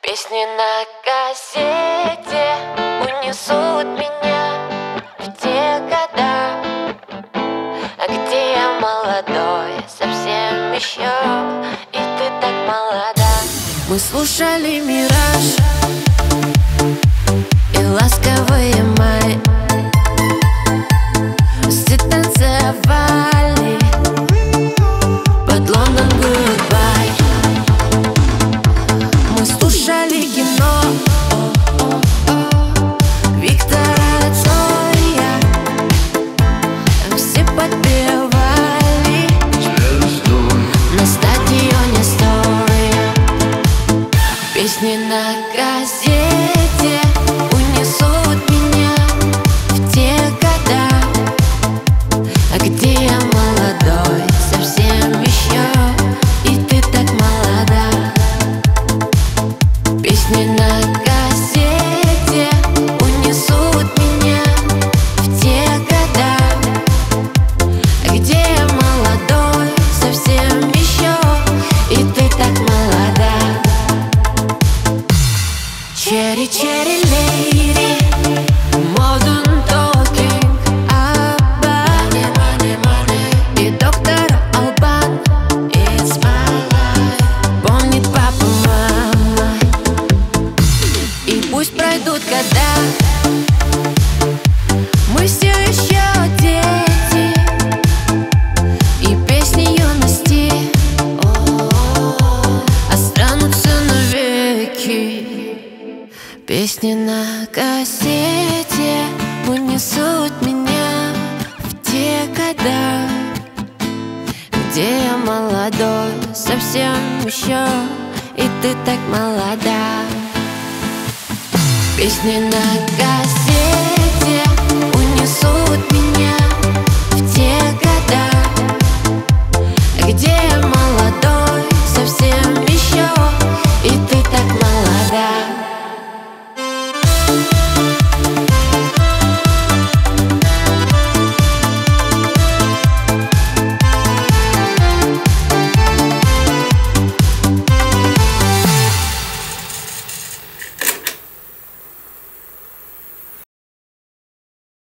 Песни на кассете унесут меня в те года, где я молодой, совсем еще, и ты так молода. Мы слушали «Мираж» и «Ласковый май», все танцевали под «Лондон Гудбай». Мы слушали кино Виктора Цоя, все подпевали на стадионе Астория. Песни на кассете унесут меня в те года, где я молодой, совсем еще, и ты так молода. Песни на кассете унесут меня в те года, где я молодой, совсем еще, и ты так молода. Cherry, cherry lady, modern talking about money, money, и доктор Албан, it's my life. Помнит папа, мама, и пусть пройдут года, мы все еще дети, и песни юности останутся навеки. Песни на кассете унесут меня в те года, где я молодой, совсем еще, и ты так молода. Песни на кассете унесут